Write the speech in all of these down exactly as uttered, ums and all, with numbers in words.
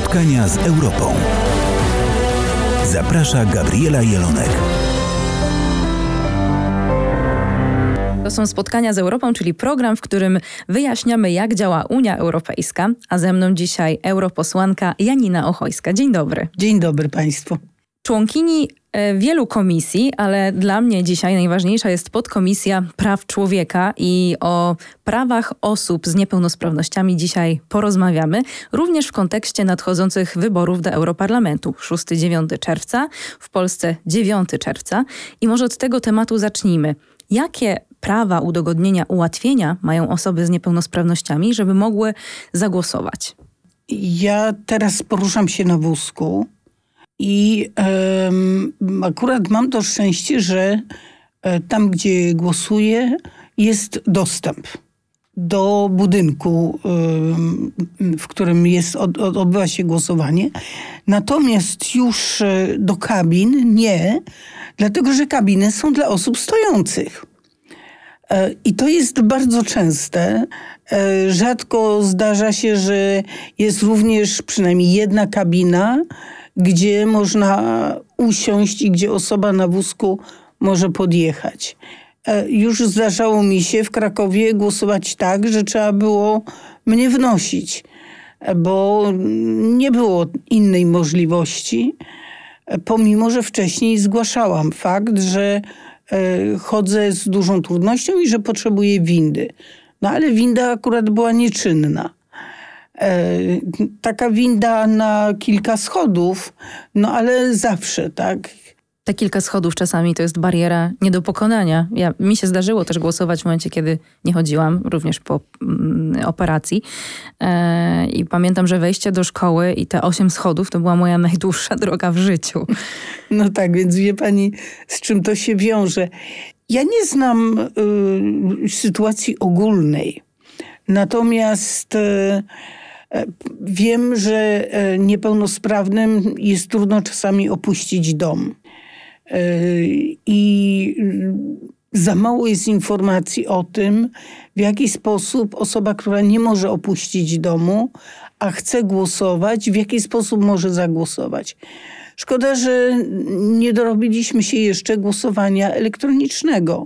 Spotkania z Europą. Zaprasza Gabriela Jelonek. To są Spotkania z Europą, czyli program, w którym wyjaśniamy, jak działa Unia Europejska, a ze mną dzisiaj europosłanka Janina Ochojska. Dzień dobry. Dzień dobry Państwu. Członkini wielu komisji, ale dla mnie dzisiaj najważniejsza jest podkomisja praw człowieka i o prawach osób z niepełnosprawnościami dzisiaj porozmawiamy, również w kontekście nadchodzących wyborów do Europarlamentu. szóstego do dziewiątego czerwca, w Polsce dziewiątego czerwca. I może od tego tematu zacznijmy. Jakie prawa, udogodnienia, ułatwienia mają osoby z niepełnosprawnościami, żeby mogły zagłosować? Ja teraz poruszam się na wózku i um, akurat mam to szczęście, że tam, gdzie głosuję, jest dostęp do budynku, um, w którym jest, od, od, odbywa się głosowanie. Natomiast już do kabin nie, dlatego że kabiny są dla osób stojących. I to jest bardzo częste. Rzadko zdarza się, że jest również przynajmniej jedna kabina, gdzie można usiąść i gdzie osoba na wózku może podjechać. Już zdarzało mi się w Krakowie głosować tak, że trzeba było mnie wnosić, bo nie było innej możliwości, pomimo że wcześniej zgłaszałam fakt, że chodzę z dużą trudnością i że potrzebuję windy. No ale winda akurat była nieczynna. Taka winda na kilka schodów, no ale zawsze, tak. Te kilka schodów czasami to jest bariera nie do pokonania. Ja, mi się zdarzyło też głosować w momencie, kiedy nie chodziłam, również po mm, operacji. E, I pamiętam, że wejście do szkoły i te osiem schodów to była moja najdłuższa droga w życiu. No tak, więc wie pani, z czym to się wiąże. Ja nie znam y, sytuacji ogólnej. Natomiast y, wiem, że niepełnosprawnym jest trudno czasami opuścić dom. I za mało jest informacji o tym, w jaki sposób osoba, która nie może opuścić domu, a chce głosować, w jaki sposób może zagłosować. Szkoda, że nie dorobiliśmy się jeszcze głosowania elektronicznego,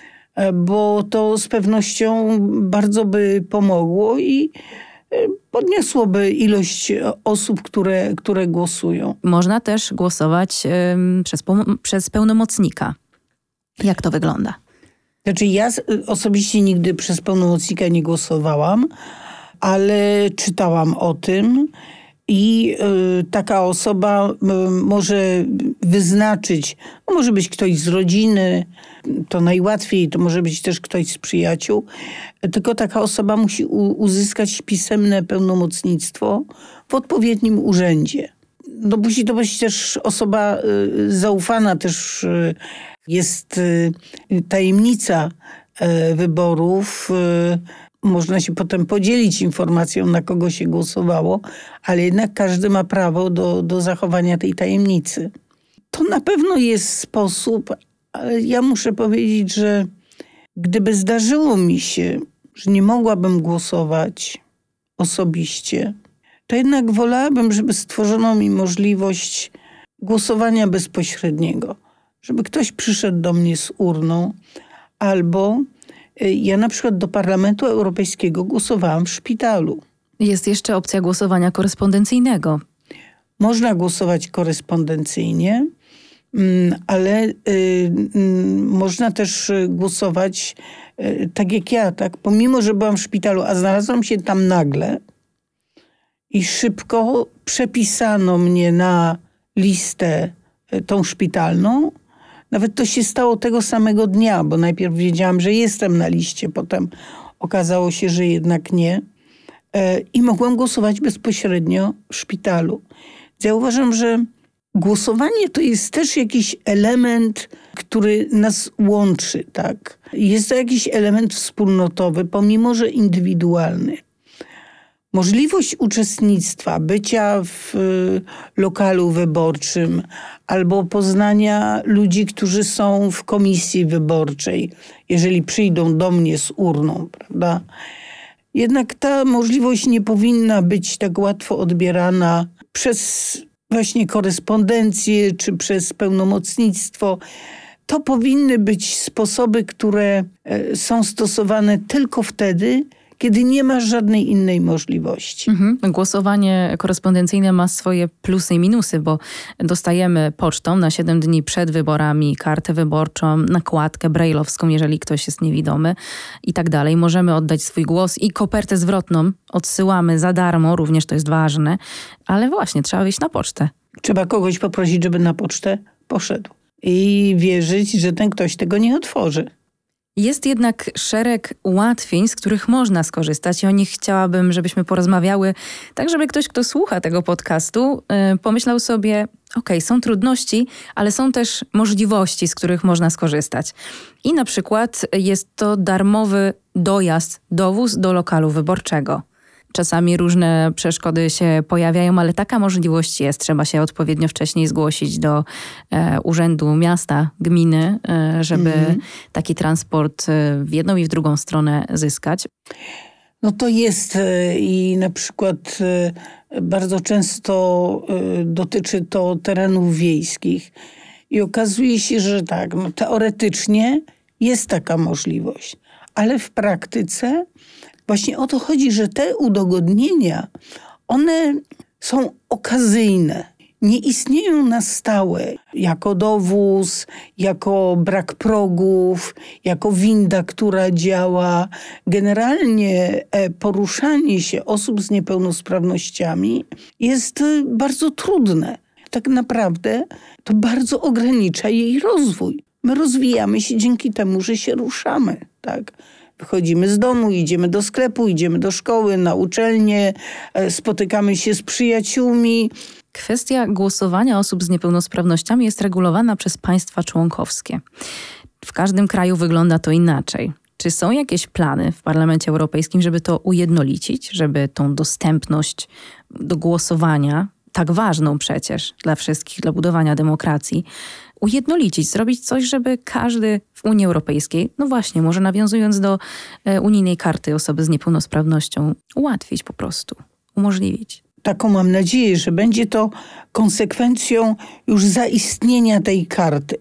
bo to z pewnością bardzo by pomogło i podniosłoby ilość osób, które, które głosują. Można też głosować ym, przez, przez pełnomocnika. Jak to wygląda? Znaczy ja osobiście nigdy przez pełnomocnika nie głosowałam, ale czytałam o tym i y, taka osoba y, może wyznaczyć, no może być ktoś z rodziny, to najłatwiej, to może być też ktoś z przyjaciół, tylko taka osoba musi u, uzyskać pisemne pełnomocnictwo w odpowiednim urzędzie. No musi to być też osoba y, zaufana, też y, jest y, tajemnica y, wyborów. Y, Można się potem podzielić informacją, na kogo się głosowało, ale jednak każdy ma prawo do, do zachowania tej tajemnicy. To na pewno jest sposób, ale ja muszę powiedzieć, że gdyby zdarzyło mi się, że nie mogłabym głosować osobiście, to jednak wolałabym, żeby stworzono mi możliwość głosowania bezpośredniego. Żeby ktoś przyszedł do mnie z urną, albo ja na przykład do Parlamentu Europejskiego głosowałam w szpitalu. Jest jeszcze opcja głosowania korespondencyjnego. Można głosować korespondencyjnie, ale y, y, można też głosować y, tak jak ja, tak? Pomimo, że byłam w szpitalu, a znalazłam się tam nagle i szybko przepisano mnie na listę y, tą szpitalną. Nawet to się stało tego samego dnia, bo najpierw wiedziałam, że jestem na liście, potem okazało się, że jednak nie. I mogłam głosować bezpośrednio w szpitalu. Ja uważam, że głosowanie to jest też jakiś element, który nas łączy, tak? Jest to jakiś element wspólnotowy, pomimo że indywidualny. Możliwość uczestnictwa, bycia w lokalu wyborczym albo poznania ludzi, którzy są w komisji wyborczej, jeżeli przyjdą do mnie z urną, prawda? Jednak ta możliwość nie powinna być tak łatwo odbierana przez właśnie korespondencję czy przez pełnomocnictwo. To powinny być sposoby, które są stosowane tylko wtedy, kiedy nie ma żadnej innej możliwości. Mhm. Głosowanie korespondencyjne ma swoje plusy i minusy, bo dostajemy pocztą na siedem dni przed wyborami kartę wyborczą, nakładkę brajlowską, jeżeli ktoś jest niewidomy i tak dalej. Możemy oddać swój głos i kopertę zwrotną odsyłamy za darmo, również to jest ważne, ale właśnie trzeba wyjść na pocztę. Trzeba kogoś poprosić, żeby na pocztę poszedł i wierzyć, że ten ktoś tego nie otworzy. Jest jednak szereg ułatwień, z których można skorzystać i o nich chciałabym, żebyśmy porozmawiały, tak żeby ktoś, kto słucha tego podcastu, yy, pomyślał sobie, okej, są trudności, ale są też możliwości, z których można skorzystać. I na przykład jest to darmowy dojazd, dowóz do lokalu wyborczego. Czasami różne przeszkody się pojawiają, ale taka możliwość jest. Trzeba się odpowiednio wcześniej zgłosić do e, urzędu miasta, gminy, e, żeby mm. taki transport e, w jedną i w drugą stronę zyskać. No to jest e, i na przykład e, bardzo często e, dotyczy to terenów wiejskich. I okazuje się, że tak, no teoretycznie jest taka możliwość, ale w praktyce właśnie o to chodzi, że te udogodnienia, one są okazyjne. Nie istnieją na stałe jako dowóz, jako brak progów, jako winda, która działa. Generalnie poruszanie się osób z niepełnosprawnościami jest bardzo trudne. Tak naprawdę to bardzo ogranicza jej rozwój. My rozwijamy się dzięki temu, że się ruszamy, tak? Wychodzimy z domu, idziemy do sklepu, idziemy do szkoły, na uczelnię, spotykamy się z przyjaciółmi. Kwestia głosowania osób z niepełnosprawnościami jest regulowana przez państwa członkowskie. W każdym kraju wygląda to inaczej. Czy są jakieś plany w Parlamencie Europejskim, żeby to ujednolicić, żeby tą dostępność do głosowania, tak ważną przecież dla wszystkich, dla budowania demokracji, ujednolicić, zrobić coś, żeby każdy w Unii Europejskiej, no właśnie, może nawiązując do e, unijnej karty osoby z niepełnosprawnością, ułatwić po prostu, umożliwić. Taką mam nadzieję, że będzie to konsekwencją już zaistnienia tej karty.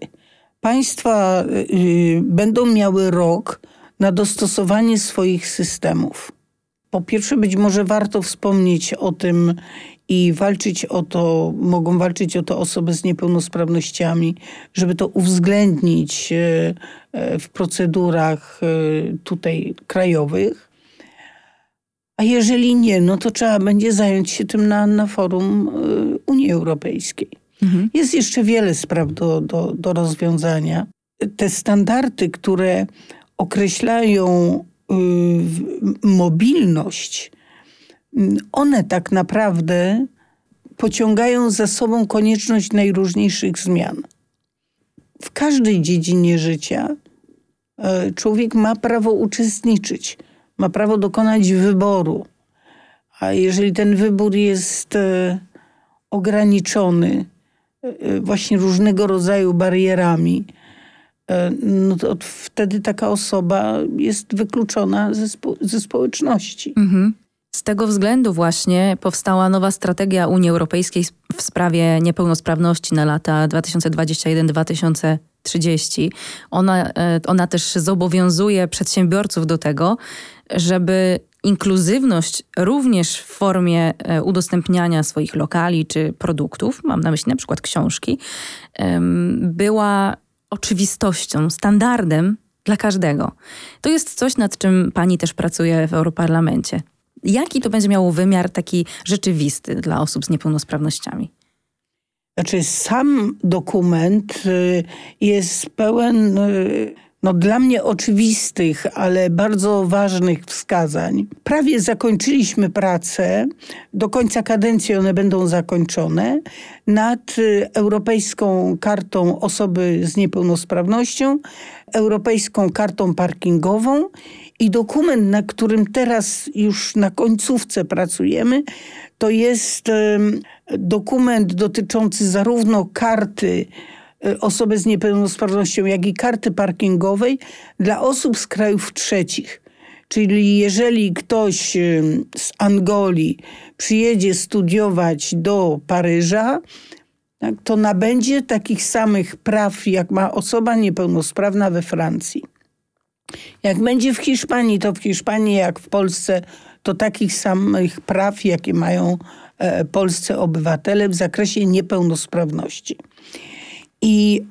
Państwa y, będą miały rok na dostosowanie swoich systemów. Po pierwsze, być może warto wspomnieć o tym i walczyć o to, mogą walczyć o to osoby z niepełnosprawnościami, żeby to uwzględnić w procedurach tutaj krajowych. A jeżeli nie, no to trzeba będzie zająć się tym na, na forum Unii Europejskiej. Mhm. Jest jeszcze wiele spraw do, do, do rozwiązania. Te standardy, które określają y, mobilność, one tak naprawdę pociągają za sobą konieczność najróżniejszych zmian. W każdej dziedzinie życia y, człowiek ma prawo uczestniczyć, ma prawo dokonać wyboru. A jeżeli ten wybór jest y, ograniczony y, właśnie różnego rodzaju barierami, no to wtedy taka osoba jest wykluczona ze, spo, ze społeczności. Mhm. Z tego względu właśnie powstała nowa strategia Unii Europejskiej w sprawie niepełnosprawności na lata dwa tysiące dwudziesty pierwszy do dwa tysiące trzydziestego. Ona, ona też zobowiązuje przedsiębiorców do tego, żeby inkluzywność również w formie udostępniania swoich lokali czy produktów, mam na myśli na przykład książki, była oczywistością, standardem dla każdego. To jest coś, nad czym pani też pracuje w Europarlamencie. Jaki to będzie miało wymiar taki rzeczywisty dla osób z niepełnosprawnościami? Znaczy sam dokument jest pełen no, dla mnie oczywistych, ale bardzo ważnych wskazań. Prawie zakończyliśmy pracę, do końca kadencji one będą zakończone, nad Europejską Kartą Osoby z Niepełnosprawnością, Europejską Kartą Parkingową i dokument, nad którym teraz już na końcówce pracujemy, to jest dokument dotyczący zarówno karty osoby z niepełnosprawnością, jak i karty parkingowej dla osób z krajów trzecich. Czyli jeżeli ktoś z Angolii przyjedzie studiować do Paryża, tak, to nabędzie takich samych praw, jak ma osoba niepełnosprawna we Francji. Jak będzie w Hiszpanii, to w Hiszpanii, jak w Polsce, to takich samych praw, jakie mają e, polscy obywatele w zakresie niepełnosprawności. I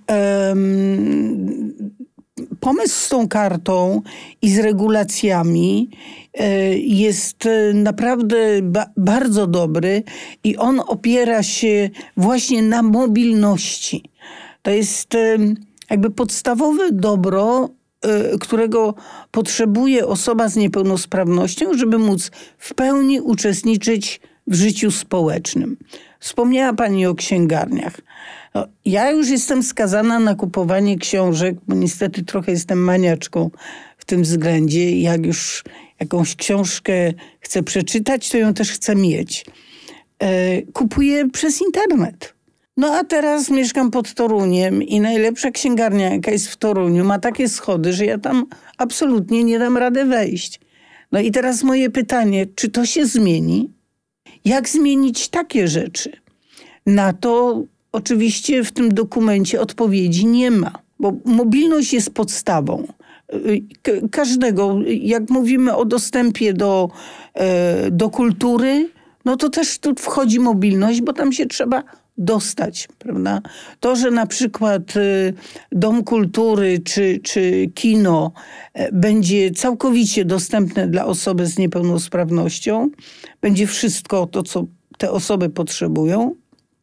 um, pomysł z tą kartą i z regulacjami e, jest naprawdę ba- bardzo dobry i on opiera się właśnie na mobilności. To jest e, jakby podstawowe dobro, którego potrzebuje osoba z niepełnosprawnością, żeby móc w pełni uczestniczyć w życiu społecznym. Wspomniała pani o księgarniach. No, ja już jestem skazana na kupowanie książek, bo niestety trochę jestem maniaczką w tym względzie. Jak już jakąś książkę chcę przeczytać, to ją też chcę mieć. E, kupuję przez internet. No a teraz mieszkam pod Toruniem i najlepsza księgarnia, jaka jest w Toruniu, ma takie schody, że ja tam absolutnie nie dam rady wejść. No i teraz moje pytanie, czy to się zmieni? Jak zmienić takie rzeczy? Na to oczywiście w tym dokumencie odpowiedzi nie ma, bo mobilność jest podstawą K- każdego. Jak mówimy o dostępie do, e, do kultury, no to też tu wchodzi mobilność, bo tam się trzeba dostać, prawda? To, że na przykład y, Dom Kultury czy, czy kino y, będzie całkowicie dostępne dla osoby z niepełnosprawnością, będzie wszystko to, co te osoby potrzebują,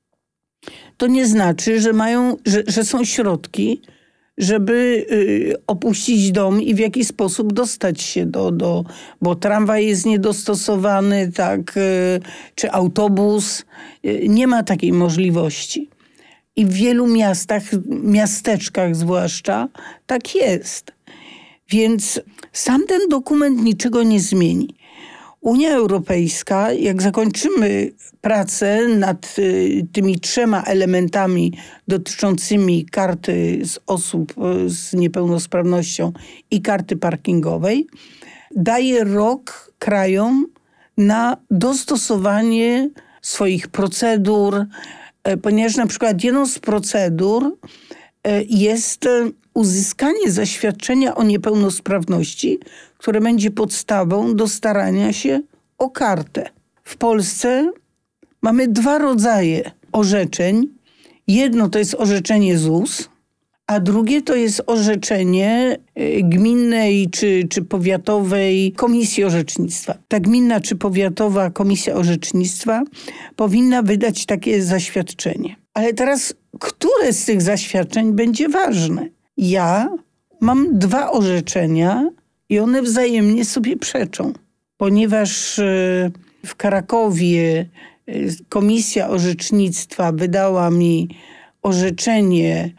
to nie znaczy, że mają, że, że są środki, żeby y, opuścić dom i w jakiś sposób dostać się do, do bo tramwaj jest niedostosowany, tak, y, czy autobus. Y, nie ma takiej możliwości. I w wielu miastach, miasteczkach zwłaszcza, tak jest. Więc sam ten dokument niczego nie zmieni. Unia Europejska, jak zakończymy pracę nad y, tymi trzema elementami dotyczącymi karty z osób y, z niepełnosprawnością i karty parkingowej, daje rok krajom na dostosowanie swoich procedur, y, ponieważ na przykład jedną z procedur y, jest y, uzyskanie zaświadczenia o niepełnosprawności, które będzie podstawą do starania się o kartę. W Polsce mamy dwa rodzaje orzeczeń. Jedno to jest orzeczenie Z U S, a drugie to jest orzeczenie gminnej czy, czy powiatowej komisji orzecznictwa. Ta gminna czy powiatowa komisja orzecznictwa powinna wydać takie zaświadczenie. Ale teraz, które z tych zaświadczeń będzie ważne? Ja mam dwa orzeczenia i one wzajemnie sobie przeczą, ponieważ w Krakowie komisja orzecznictwa wydała mi orzeczenie,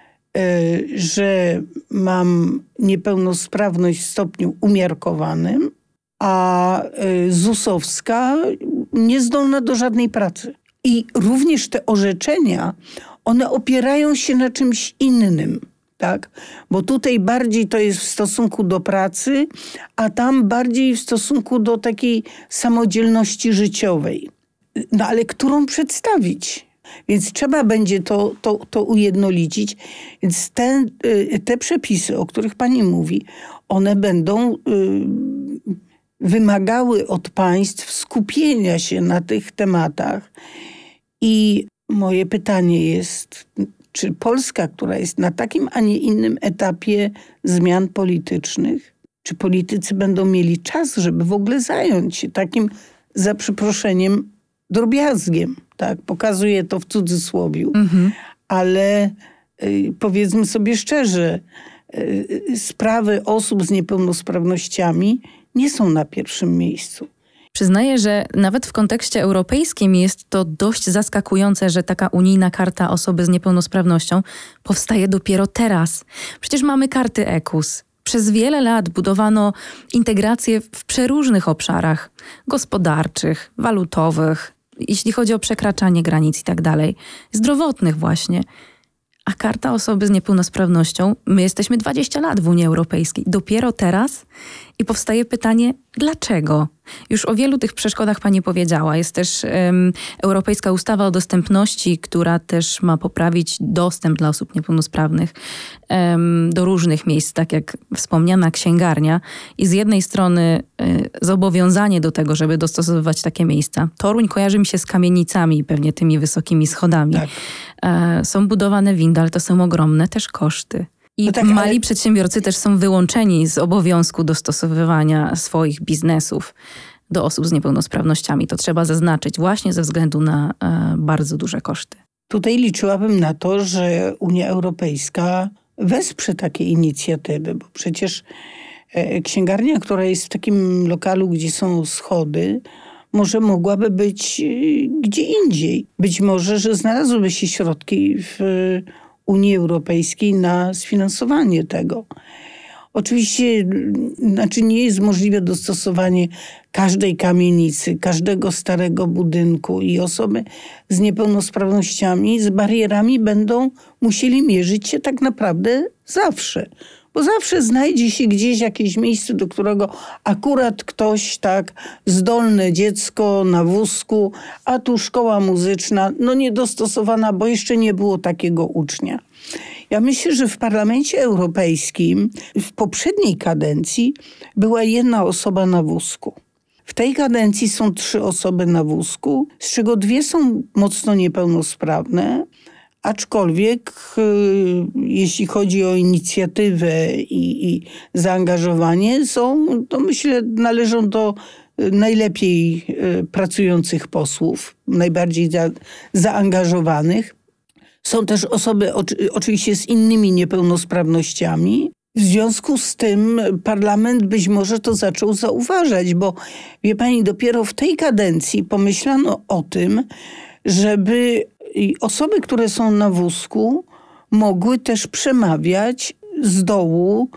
że mam niepełnosprawność w stopniu umiarkowanym, a zusowska niezdolna do żadnej pracy. I również te orzeczenia, one opierają się na czymś innym. Tak? Bo tutaj bardziej to jest w stosunku do pracy, a tam bardziej w stosunku do takiej samodzielności życiowej. No ale którą przedstawić? Więc trzeba będzie to, to, to ujednolicić. Więc te, te przepisy, o których pani mówi, one będą y, wymagały od państw skupienia się na tych tematach. I moje pytanie jest, czy Polska, która jest na takim, a nie innym etapie zmian politycznych, czy politycy będą mieli czas, żeby w ogóle zająć się takim, za przeproszeniem, drobiazgiem, tak? Pokazuję to w cudzysłowiu, mhm. ale y, powiedzmy sobie szczerze, y, sprawy osób z niepełnosprawnościami nie są na pierwszym miejscu. Przyznaję, że nawet w kontekście europejskim jest to dość zaskakujące, że taka unijna karta osoby z niepełnosprawnością powstaje dopiero teraz. Przecież mamy karty E K U S. Przez wiele lat budowano integrację w przeróżnych obszarach gospodarczych, walutowych, jeśli chodzi o przekraczanie granic i tak dalej, zdrowotnych właśnie. A karta osoby z niepełnosprawnością, my jesteśmy dwadzieścia lat w Unii Europejskiej. Dopiero teraz I powstaje pytanie, dlaczego? Już o wielu tych przeszkodach pani powiedziała. Jest też um, Europejska Ustawa o Dostępności, która też ma poprawić dostęp dla osób niepełnosprawnych um, do różnych miejsc, tak jak wspomniana księgarnia. I z jednej strony y, zobowiązanie do tego, żeby dostosowywać takie miejsca. Toruń kojarzy mi się z kamienicami, pewnie tymi wysokimi schodami. Tak. E, są budowane windy, ale to są ogromne też koszty. I no tak, mali ale... przedsiębiorcy też są wyłączeni z obowiązku dostosowywania swoich biznesów do osób z niepełnosprawnościami. To trzeba zaznaczyć właśnie ze względu na e, bardzo duże koszty. Tutaj liczyłabym na to, że Unia Europejska wesprze takie inicjatywy, bo przecież e, księgarnia, która jest w takim lokalu, gdzie są schody, może mogłaby być e, gdzie indziej. Być może, że znalazłyby się środki w e, Unii Europejskiej na sfinansowanie tego. Oczywiście znaczy nie jest możliwe dostosowanie każdej kamienicy, każdego starego budynku i osoby z niepełnosprawnościami, z barierami będą musieli mierzyć się tak naprawdę zawsze. Bo zawsze znajdzie się gdzieś jakieś miejsce, do którego akurat ktoś tak zdolne dziecko na wózku, a tu szkoła muzyczna, no niedostosowana, bo jeszcze nie było takiego ucznia. Ja myślę, że w Parlamencie Europejskim w poprzedniej kadencji była jedna osoba na wózku. W tej kadencji są trzy osoby na wózku, z czego dwie są mocno niepełnosprawne, aczkolwiek y, jeśli chodzi o inicjatywę i, i zaangażowanie, są, to myślę, należą do najlepiej y, pracujących posłów, najbardziej za, zaangażowanych. Są też osoby oczy, oczywiście z innymi niepełnosprawnościami. W związku z tym parlament być może to zaczął zauważać, bo wie pani, dopiero w tej kadencji pomyślano o tym, żeby osoby, które są na wózku, mogły też przemawiać z dołu,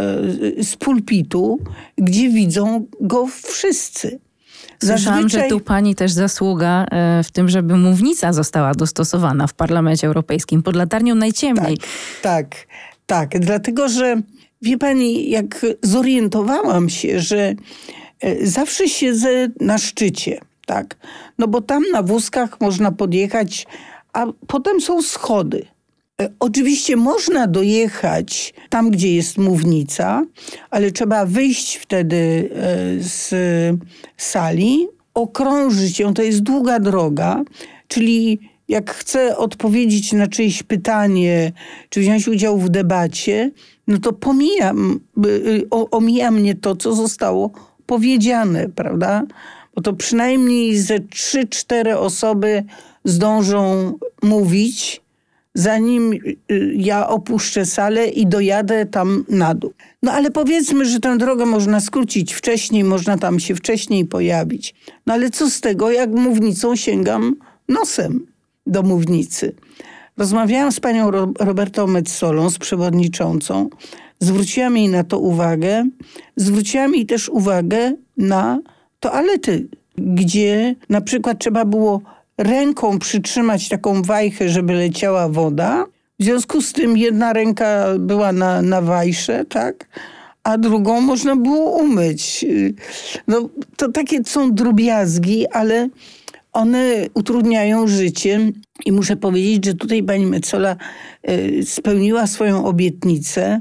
z pulpitu, gdzie widzą go wszyscy. Słyszałam, Zazwyczaj... że tu pani też zasługa w tym, żeby mównica została dostosowana w Parlamencie Europejskim pod latarnią najciemniej. Tak, tak, tak. Dlatego, że wie pani, jak zorientowałam się, że zawsze siedzę na szczycie, tak? No bo tam na wózkach można podjechać, a potem są schody. Oczywiście można dojechać tam, gdzie jest mównica, ale trzeba wyjść wtedy z sali, okrążyć ją, to jest długa droga, czyli jak chcę odpowiedzieć na czyjeś pytanie, czy wziąć udział w debacie, no to pomijam, omija mnie to, co zostało powiedziane, prawda? Bo to przynajmniej ze trzy, cztery osoby zdążą mówić, zanim ja opuszczę salę i dojadę tam na dół. No ale powiedzmy, że tę drogę można skrócić wcześniej, można tam się wcześniej pojawić. No ale co z tego, jak mównicą sięgam nosem do mównicy. Rozmawiałam z panią Robertą Metsolą, z przewodniczącą. Zwróciłam jej na to uwagę. Zwróciłam jej też uwagę na toalety, gdzie na przykład trzeba było ręką przytrzymać taką wajchę, żeby leciała woda. W związku z tym jedna ręka była na, na wajsze, tak? A drugą można było umyć. No, to takie są drobiazgi, ale one utrudniają życie. I muszę powiedzieć, że tutaj pani Metsola y, spełniła swoją obietnicę.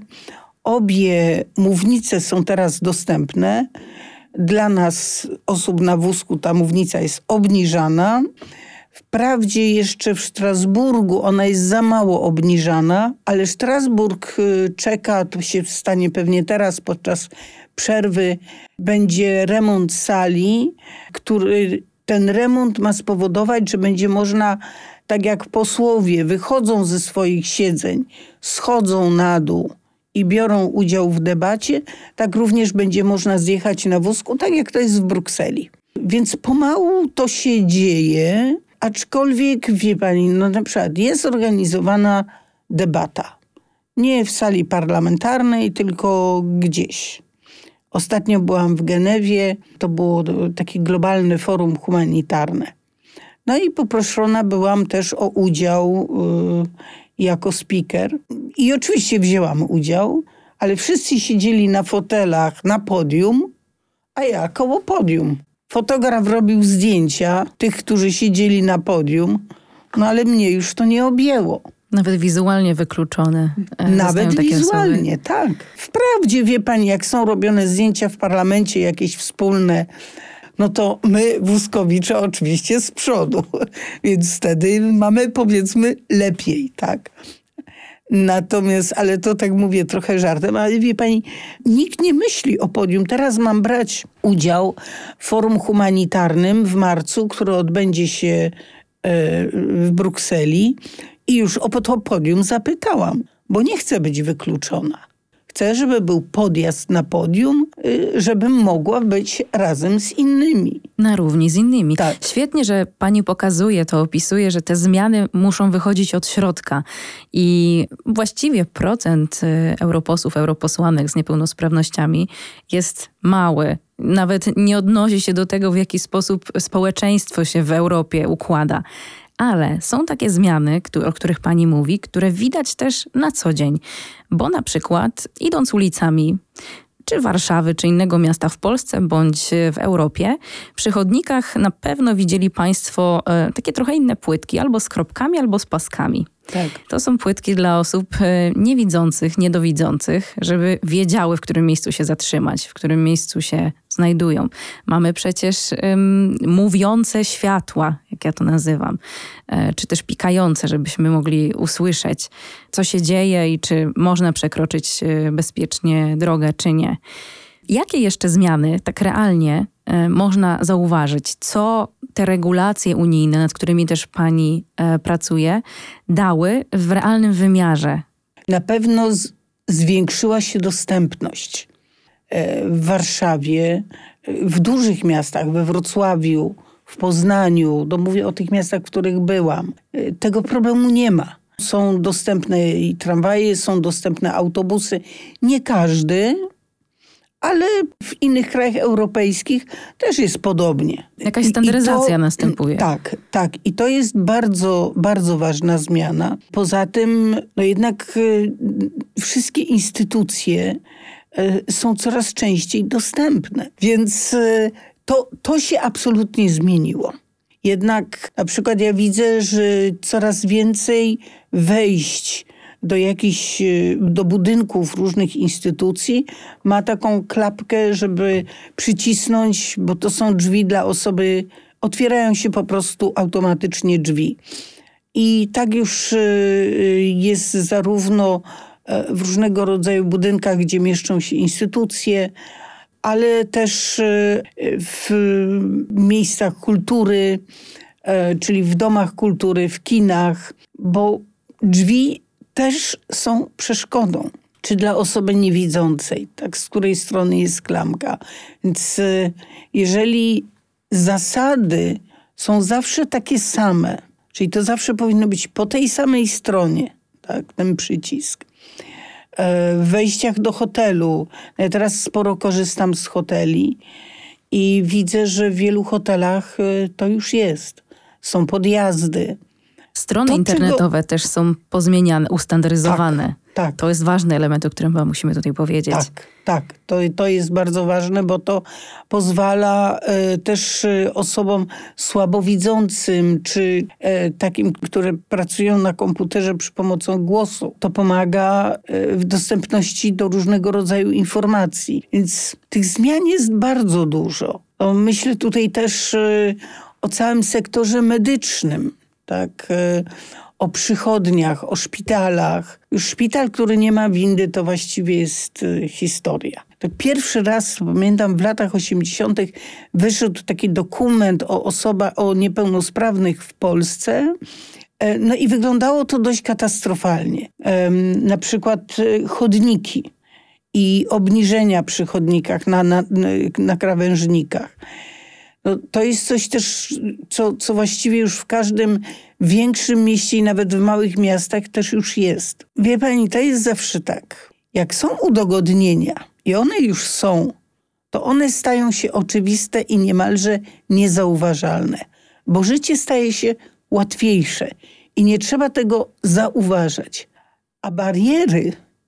Obie mównice są teraz dostępne. Dla nas, osób na wózku, ta mównica jest obniżana. Wprawdzie jeszcze w Strasburgu ona jest za mało obniżana, ale Strasburg czeka, to się stanie pewnie teraz podczas przerwy, będzie remont sali, który ten remont ma spowodować, że będzie można, tak jak posłowie wychodzą ze swoich siedzeń, schodzą na dół i biorą udział w debacie, tak również będzie można zjechać na wózku, tak jak to jest w Brukseli. Więc pomału to się dzieje, aczkolwiek, wie pani, no na przykład jest organizowana debata. Nie w sali parlamentarnej, tylko gdzieś. Ostatnio byłam w Genewie, to było takie globalne forum humanitarne. No i poproszona byłam też o udział y, jako speaker. I oczywiście wzięłam udział, ale wszyscy siedzieli na fotelach na podium, a ja koło podium. Fotograf robił zdjęcia tych, którzy siedzieli na podium, no ale mnie już to nie objęło. Nawet wizualnie wykluczone. e, Nawet zostają takie wizualnie, osoby. tak. Wprawdzie, wie pani, jak są robione zdjęcia w parlamencie jakieś wspólne, no to my, wózkowicze, oczywiście z przodu. Więc wtedy mamy, powiedzmy, lepiej, tak. Natomiast, ale to tak mówię trochę żartem, ale wie pani, nikt nie myśli o podium. Teraz mam brać udział w forum humanitarnym w marcu, które odbędzie się e, w Brukseli i już o to podium zapytałam, bo nie chcę być wykluczona. Chcę, żeby był podjazd na podium, y, żebym mogła być razem z innymi. Na równi z innymi. Tak. Świetnie, że pani pokazuje to, opisuje, że te zmiany muszą wychodzić od środka. I właściwie procent y, europosłów, europosłanek z niepełnosprawnościami jest mały. Nawet nie odnosi się do tego, w jaki sposób społeczeństwo się w Europie układa. Ale są takie zmiany, któ- o których pani mówi, które widać też na co dzień. Bo na przykład idąc ulicami, czy Warszawy, czy innego miasta w Polsce, bądź w Europie, przy chodnikach na pewno widzieli państwo e, takie trochę inne płytki, albo z kropkami, albo z paskami. Tak. To są płytki dla osób e, niewidzących, niedowidzących, żeby wiedziały, w którym miejscu się zatrzymać, w którym miejscu się znajdują. Mamy przecież ym, mówiące światła, jak ja to nazywam, e, czy też pikające, żebyśmy mogli usłyszeć, co się dzieje i czy można przekroczyć e, bezpiecznie drogę, czy nie. Jakie jeszcze zmiany tak realnie e, można zauważyć? Co te regulacje unijne, nad którymi też pani e, pracuje, dały w realnym wymiarze? Na pewno z- zwiększyła się dostępność. E, W Warszawie, e, w dużych miastach, we Wrocławiu, w Poznaniu, no mówię o tych miastach, w których byłam, e, tego problemu nie ma. Są dostępne i tramwaje, są dostępne autobusy. Nie każdy, ale w innych krajach europejskich też jest podobnie. Jakaś I- i standaryzacja to- następuje. Tak, tak. I to jest bardzo, bardzo ważna zmiana. Poza tym, no jednak y, wszystkie instytucje y, są coraz częściej dostępne. Więc y, to, to się absolutnie zmieniło. Jednak na przykład ja widzę, że coraz więcej wejść do jakichś, y, do budynków różnych instytucji ma taką klapkę, żeby przycisnąć, bo to są drzwi dla osoby, otwierają się po prostu automatycznie drzwi. I tak już y, y, jest zarówno e, w różnego rodzaju budynkach, gdzie mieszczą się instytucje, ale też y, w miejscach kultury, e, czyli w domach kultury, w kinach, bo drzwi też są przeszkodą. Czy dla osoby niewidzącej, tak, z której strony jest klamka. Więc y, jeżeli zasady są zawsze takie same, czyli to zawsze powinno być po tej samej stronie, tak, ten przycisk. E, W wejściach do hotelu, ja teraz sporo korzystam z hoteli i widzę, że w wielu hotelach y, to już jest. Są podjazdy. Strony To, internetowe też są pozmieniane, ustandaryzowane. Tak. To jest ważny element, o którym chyba musimy tutaj powiedzieć. Tak, tak. To, to jest bardzo ważne, bo to pozwala e, też e, osobom słabowidzącym, czy e, takim, które pracują na komputerze przy pomocą głosu. To pomaga e, w dostępności do różnego rodzaju informacji. Więc tych zmian jest bardzo dużo. O, myślę tutaj też e, o całym sektorze medycznym. Tak, e, o przychodniach, o szpitalach. Już szpital, który nie ma windy, to właściwie jest y, historia. To pierwszy raz, pamiętam, w latach osiemdziesiątych wyszedł taki dokument o osobach, o niepełnosprawnych w Polsce. E, no i wyglądało to dość katastrofalnie. E, na przykład e, chodniki i obniżenia przy chodnikach, na, na, na krawężnikach. No, to jest coś też, co, co właściwie już w każdym większym mieście i nawet w małych miastach też już jest. Wie pani, to jest zawsze tak. Jak są udogodnienia i one już są, to one stają się oczywiste i niemalże niezauważalne. Bo życie staje się łatwiejsze i nie trzeba tego zauważać. A bariery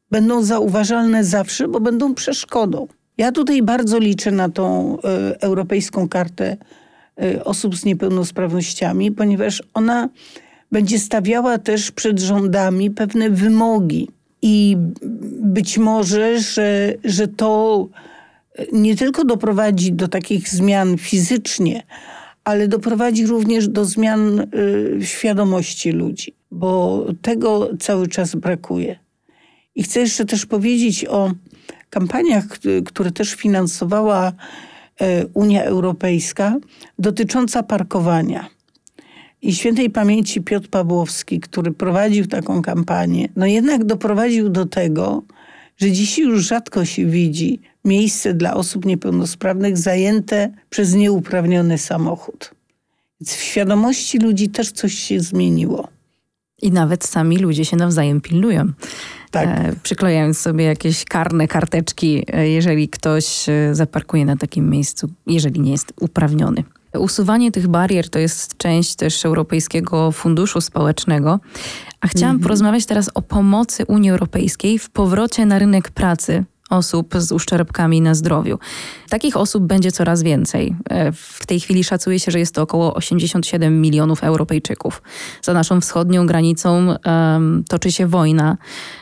będą zauważalne zawsze, bo będą przeszkodą. Ja tutaj bardzo liczę na tą y, Europejską Kartę y, Osób z Niepełnosprawnościami, ponieważ ona będzie stawiała też przed rządami pewne wymogi. I być może, że, że to nie tylko doprowadzi do takich zmian fizycznie, ale doprowadzi również do zmian y, świadomości ludzi, bo tego cały czas brakuje. I chcę jeszcze też powiedzieć o kampaniach, które też finansowała Unia Europejska, dotycząca parkowania. I świętej pamięci Piotr Pawłowski, który prowadził taką kampanię, no jednak doprowadził do tego, że dziś już rzadko się widzi miejsce dla osób niepełnosprawnych zajęte przez nieuprawniony samochód. Więc w świadomości ludzi też coś się zmieniło. I nawet sami ludzie się nawzajem pilnują. Tak. E, przyklejając sobie jakieś karne karteczki, e, jeżeli ktoś e, zaparkuje na takim miejscu, jeżeli nie jest uprawniony. Usuwanie tych barier to jest część też Europejskiego Funduszu Społecznego. A chciałam mhm. porozmawiać teraz o pomocy Unii Europejskiej w powrocie na rynek pracy osób z uszczerbkami na zdrowiu. Takich osób będzie coraz więcej. W tej chwili szacuje się, że jest to około osiemdziesiąt siedem milionów Europejczyków. Za naszą wschodnią granicą um, toczy się wojna.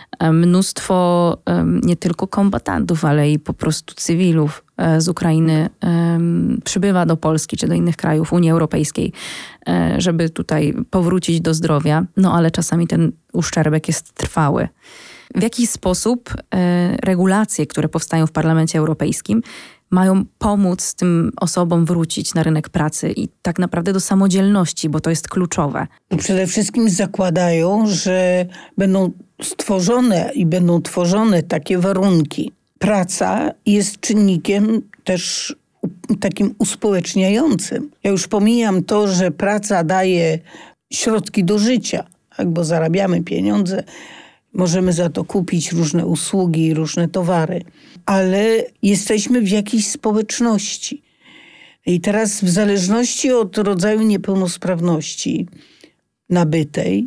Mnóstwo um, nie tylko kombatantów, ale i po prostu cywilów um, z Ukrainy um, przybywa do Polski czy do innych krajów Unii Europejskiej, um, żeby tutaj powrócić do zdrowia. No ale czasami ten uszczerbek jest trwały. W jaki sposób e, regulacje, które powstają w Parlamencie Europejskim, mają pomóc tym osobom wrócić na rynek pracy i tak naprawdę do samodzielności, bo to jest kluczowe? Przede wszystkim zakładają, że będą stworzone i będą tworzone takie warunki. Praca jest czynnikiem też takim uspołeczniającym. Ja już pomijam to, że praca daje środki do życia, tak, bo zarabiamy pieniądze, możemy za to kupić różne usługi, różne towary, ale jesteśmy w jakiejś społeczności. I teraz w zależności od rodzaju niepełnosprawności nabytej,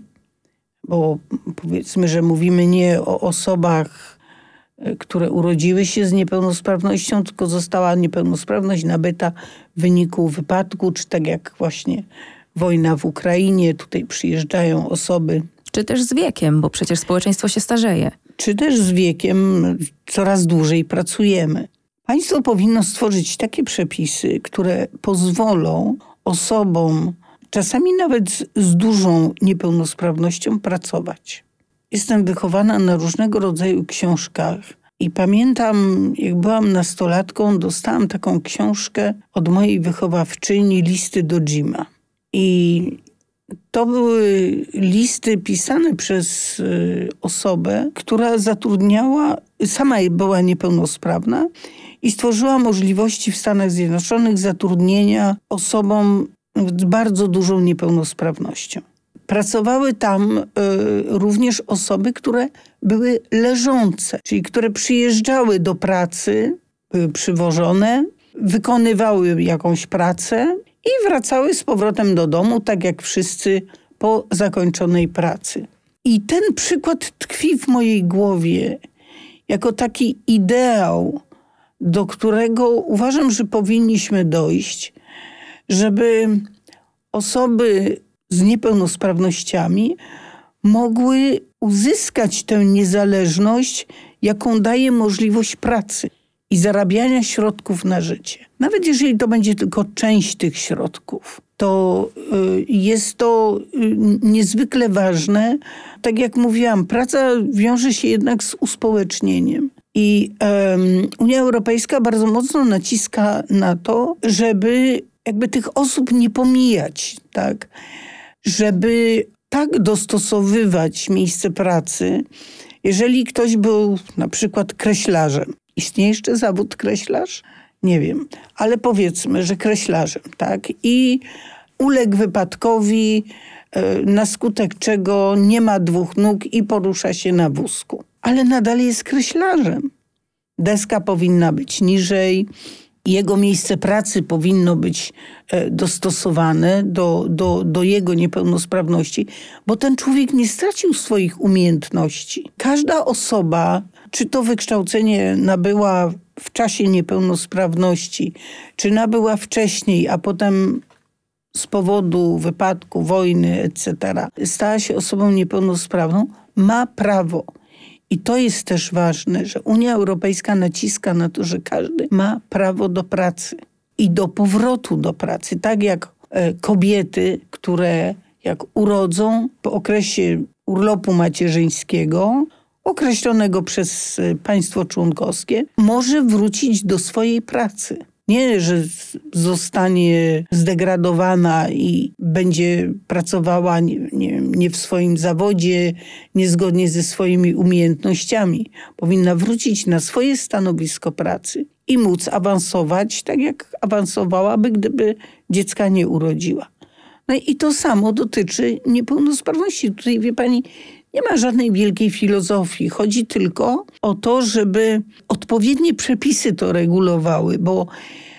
bo powiedzmy, że mówimy nie o osobach, które urodziły się z niepełnosprawnością, tylko została niepełnosprawność nabyta w wyniku wypadku, czy tak jak właśnie wojna w Ukrainie, tutaj przyjeżdżają osoby. Czy też z wiekiem, bo przecież społeczeństwo się starzeje. Czy też z wiekiem coraz dłużej pracujemy. Państwo powinno stworzyć takie przepisy, które pozwolą osobom, czasami nawet z, z dużą niepełnosprawnością, pracować. Jestem wychowana na różnego rodzaju książkach i pamiętam, jak byłam nastolatką, dostałam taką książkę od mojej wychowawczyni, Listy do Jima. I to były listy pisane przez y, osobę, która zatrudniała, sama była niepełnosprawna i stworzyła możliwości w Stanach Zjednoczonych zatrudnienia osobom z bardzo dużą niepełnosprawnością. Pracowały tam y, również osoby, które były leżące, czyli które przyjeżdżały do pracy, były przywożone, wykonywały jakąś pracę i wracały z powrotem do domu, tak jak wszyscy po zakończonej pracy. I ten przykład tkwi w mojej głowie jako taki ideał, do którego uważam, że powinniśmy dojść, żeby osoby z niepełnosprawnościami mogły uzyskać tę niezależność, jaką daje możliwość pracy i zarabiania środków na życie. Nawet jeżeli to będzie tylko część tych środków, to jest to niezwykle ważne. Tak jak mówiłam, praca wiąże się jednak z uspołecznieniem. I um, Unia Europejska bardzo mocno naciska na to, żeby jakby tych osób nie pomijać, tak? Żeby tak dostosowywać miejsce pracy, jeżeli ktoś był na przykład kreślarzem. Istnieje jeszcze zawód kreślarz? Nie wiem, ale powiedzmy, że kreślarzem, tak? I uległ wypadkowi, na skutek czego nie ma dwóch nóg i porusza się na wózku. Ale nadal jest kreślarzem. Deska powinna być niżej, jego miejsce pracy powinno być dostosowane do, do, do jego niepełnosprawności, bo ten człowiek nie stracił swoich umiejętności. Każda osoba, czy to wykształcenie nabyła w czasie niepełnosprawności, czy nabyła wcześniej, a potem z powodu wypadku, wojny, et cetera, stała się osobą niepełnosprawną, ma prawo. I to jest też ważne, że Unia Europejska naciska na to, że każdy ma prawo do pracy i do powrotu do pracy. Tak jak kobiety, które jak urodzą po okresie urlopu macierzyńskiego, określonego przez państwo członkowskie, może wrócić do swojej pracy. Nie, że zostanie zdegradowana i będzie pracowała nie, nie, nie w swoim zawodzie, niezgodnie ze swoimi umiejętnościami. Powinna wrócić na swoje stanowisko pracy i móc awansować, tak jak awansowałaby, gdyby dziecka nie urodziła. No i to samo dotyczy niepełnosprawności. Tutaj, wie pani, nie ma żadnej wielkiej filozofii. Chodzi tylko o to, żeby odpowiednie przepisy to regulowały, bo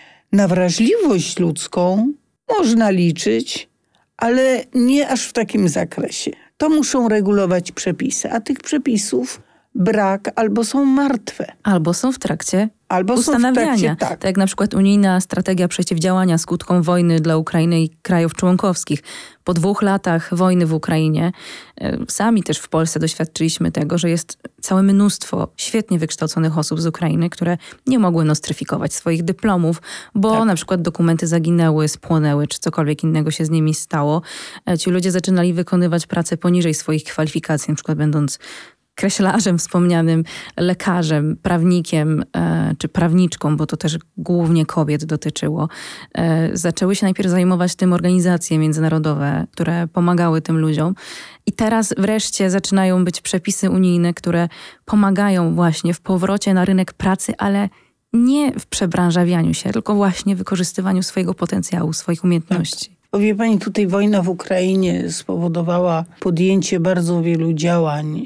na wrażliwość ludzką można liczyć, ale nie aż w takim zakresie. To muszą regulować przepisy, a tych przepisów brak albo są martwe. Albo są w trakcie Albo ustanawiania. Są w trakcie, tak. tak jak na przykład unijna strategia przeciwdziałania skutkom wojny dla Ukrainy i krajów członkowskich. Po dwóch latach wojny w Ukrainie, sami też w Polsce doświadczyliśmy tego, że jest całe mnóstwo świetnie wykształconych osób z Ukrainy, które nie mogły nostryfikować swoich dyplomów, bo tak. na przykład dokumenty zaginęły, spłonęły, czy cokolwiek innego się z nimi stało. Ci ludzie zaczynali wykonywać pracę poniżej swoich kwalifikacji, na przykład będąc kreślarzem wspomnianym, lekarzem, prawnikiem e, czy prawniczką, bo to też głównie kobiet dotyczyło. E, zaczęły się najpierw zajmować tym organizacje międzynarodowe, które pomagały tym ludziom. I teraz wreszcie zaczynają być przepisy unijne, które pomagają właśnie w powrocie na rynek pracy, ale nie w przebranżawianiu się, tylko właśnie w wykorzystywaniu swojego potencjału, swoich umiejętności. Tak. Wie pani, tutaj wojna w Ukrainie spowodowała podjęcie bardzo wielu działań,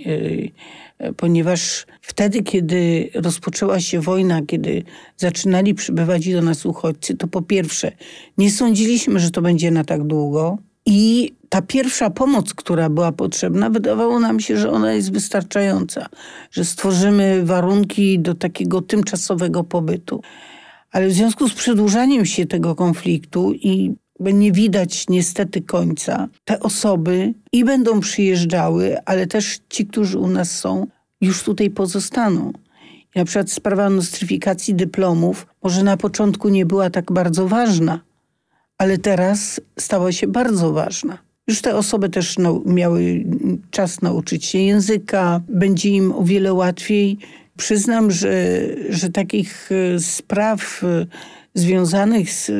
yy, ponieważ wtedy, kiedy rozpoczęła się wojna, kiedy zaczynali przybywać do nas uchodźcy, to po pierwsze nie sądziliśmy, że to będzie na tak długo i ta pierwsza pomoc, która była potrzebna, wydawało nam się, że ona jest wystarczająca, że stworzymy warunki do takiego tymczasowego pobytu. Ale w związku z przedłużaniem się tego konfliktu i nie widać niestety końca, te osoby i będą przyjeżdżały, ale też ci, którzy u nas są, już tutaj pozostaną. I na przykład sprawa nostryfikacji dyplomów może na początku nie była tak bardzo ważna, ale teraz stała się bardzo ważna. Już te osoby też nau- miały czas nauczyć się języka, będzie im o wiele łatwiej. Przyznam, że, że takich spraw związanych z,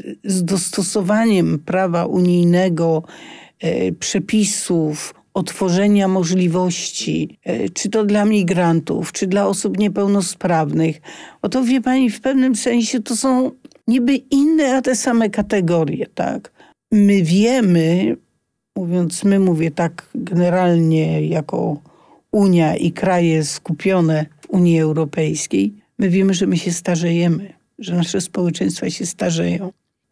z dostosowaniem prawa unijnego, e, przepisów, otworzenia możliwości, e, czy to dla migrantów, czy dla osób niepełnosprawnych. Bo to, wie pani, w pewnym sensie to są niby inne, a te same kategorie, tak? My wiemy, mówiąc my, mówię tak generalnie jako Unia i kraje skupione w Unii Europejskiej, my wiemy, że my się starzejemy, że nasze społeczeństwa się starzeją.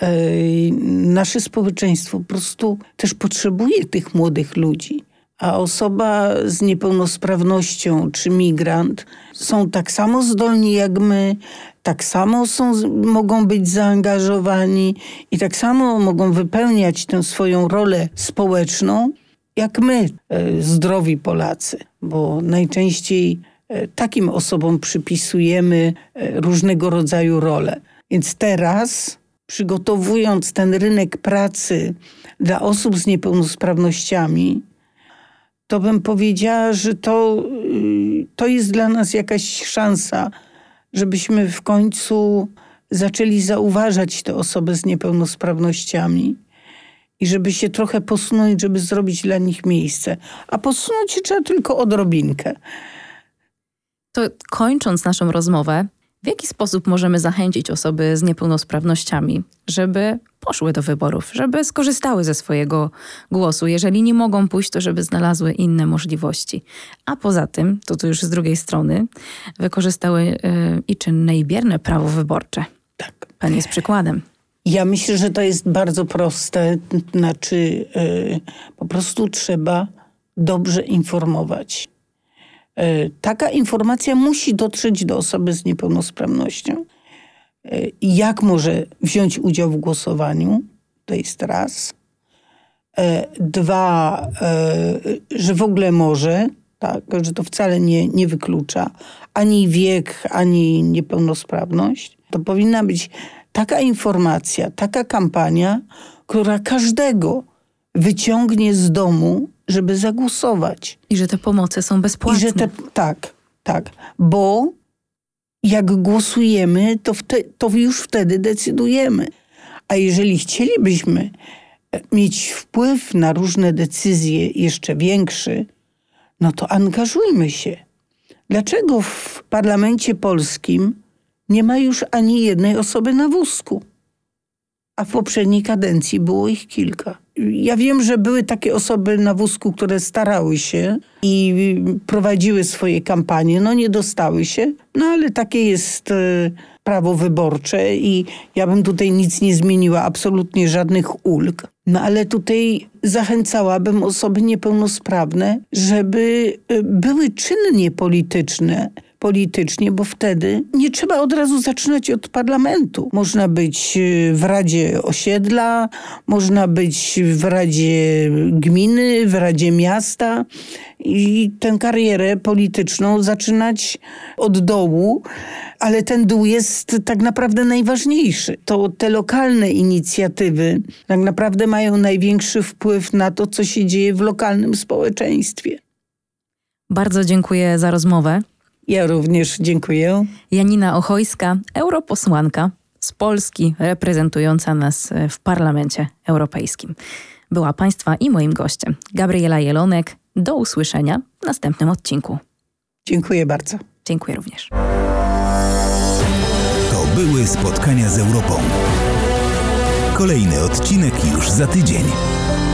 Yy, nasze społeczeństwo po prostu też potrzebuje tych młodych ludzi. A osoba z niepełnosprawnością czy migrant są tak samo zdolni jak my, tak samo są, mogą być zaangażowani i tak samo mogą wypełniać tę swoją rolę społeczną jak my, yy, zdrowi Polacy. Bo najczęściej takim osobom przypisujemy różnego rodzaju role. Więc teraz, przygotowując ten rynek pracy dla osób z niepełnosprawnościami, to bym powiedziała, że to, to jest dla nas jakaś szansa, żebyśmy w końcu zaczęli zauważać te osoby z niepełnosprawnościami i żeby się trochę posunąć, żeby zrobić dla nich miejsce. A posunąć się trzeba tylko odrobinkę. To kończąc naszą rozmowę, w jaki sposób możemy zachęcić osoby z niepełnosprawnościami, żeby poszły do wyborów, żeby skorzystały ze swojego głosu? Jeżeli nie mogą pójść, to żeby znalazły inne możliwości. A poza tym, to tu już z drugiej strony, wykorzystały yy, i czynne, i bierne prawo wyborcze. Tak. Pan jest przykładem. Ja myślę, że to jest bardzo proste. Znaczy, yy, po prostu trzeba dobrze informować. Yy, taka informacja musi dotrzeć do osoby z niepełnosprawnością. Yy, jak może wziąć udział w głosowaniu? To jest raz. Yy, dwa, yy, że w ogóle może, tak, że to wcale nie, nie wyklucza ani wiek, ani niepełnosprawność. To powinna być taka informacja, taka kampania, która każdego wyciągnie z domu, żeby zagłosować. I że te pomoce są bezpłatne. I że te, tak, tak. Bo jak głosujemy, to, wte, to już wtedy decydujemy. A jeżeli chcielibyśmy mieć wpływ na różne decyzje jeszcze większy, no to angażujmy się. Dlaczego w parlamencie polskim nie ma już ani jednej osoby na wózku? A w poprzedniej kadencji było ich kilka. Ja wiem, że były takie osoby na wózku, które starały się i prowadziły swoje kampanie. No nie dostały się, no ale takie jest e, prawo wyborcze i ja bym tutaj nic nie zmieniła, absolutnie żadnych ulg. No ale tutaj zachęcałabym osoby niepełnosprawne, żeby e, były czynnie polityczne. politycznie, bo wtedy nie trzeba od razu zaczynać od parlamentu. Można być w Radzie Osiedla, można być w Radzie Gminy, w Radzie Miasta i tę karierę polityczną zaczynać od dołu, ale ten dół jest tak naprawdę najważniejszy. To te lokalne inicjatywy tak naprawdę mają największy wpływ na to, co się dzieje w lokalnym społeczeństwie. Bardzo dziękuję za rozmowę. Ja również dziękuję. Janina Ochojska, europosłanka z Polski, reprezentująca nas w Parlamencie Europejskim. Była Państwa i moim gościem Gabriela Jelonek. Do usłyszenia w następnym odcinku. Dziękuję bardzo. Dziękuję również. To były Spotkania z Europą. Kolejny odcinek już za tydzień.